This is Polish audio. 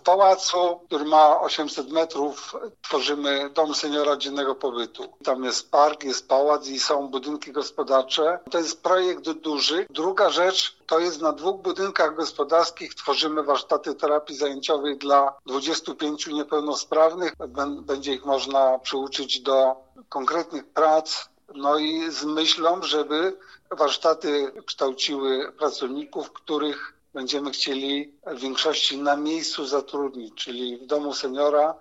pałacu, który ma 800 metrów, tworzymy dom seniora dziennego pobytu. Tam jest park, jest pałac i są budynki gospodarcze. To jest projekt duży. Druga rzecz, to jest na 2 budynkach gospodarskich tworzymy warsztaty terapii zajęciowej dla 25 niepełnosprawnych. Będzie ich można przyuczyć do konkretnych prac, no i z myślą, żeby warsztaty kształciły pracowników, których będziemy chcieli w większości na miejscu zatrudnić, czyli w domu seniora